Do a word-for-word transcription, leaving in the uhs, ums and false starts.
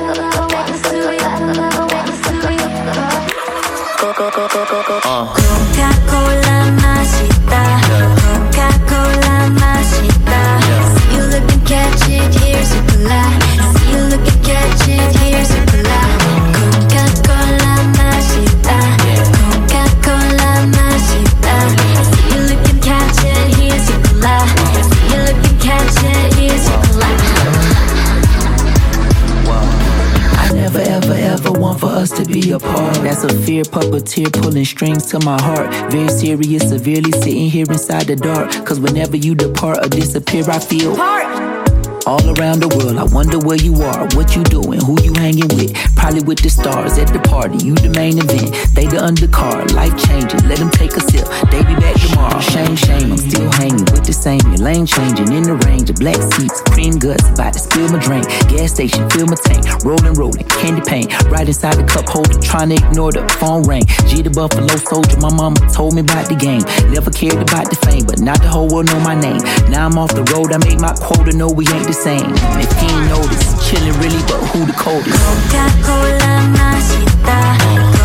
Coca-Cola 맛있다. Coca-Cola 맛있다. See you looking, catch it, here's a cola. See you looking, catch it, here's a cola. Coca-Cola 맛있다. Coca-Cola 맛있다. See you looking, catch it, here's a cola. See you looking, catch it, here's a cola. I never ever ever want for us to be apart. That's a fear puppeteer pulling strings to my heart. Very serious, severely sitting here inside the dark. Cause whenever you depart or disappear, I feel part. All around the world, I wonder where you are, what you doing, who you hanging with. Probably with the stars at the party, you the main event. They the undercard, life changing, let them take a sip. They be back tomorrow, shame, shame, I'm still hanging with the same. Your lane changing in the range of black seats, cream guts, about to spill my drink. Gas station, fill my tank, rolling, rolling, candy paint. Right inside the cup holder, trying to ignore the phone ring. G the Buffalo Soldier, my mama told me about the game. Never cared about the fame, but not the whole world know my name. Now I'm off the road, I made my quota, no we ain't the same. If he ain't noticed, chillin' really, but who the coldest? Coca-Cola 맛있다.